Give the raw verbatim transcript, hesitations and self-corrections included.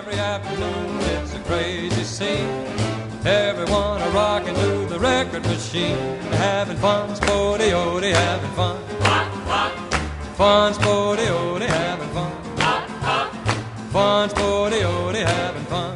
every afternoon. It's a crazy scene. Everyone a rocking to the record machine. Having fun, sporty-ody, having fun. Fun, sporty-ody, having fun. Fun, sporty-ody, having fun.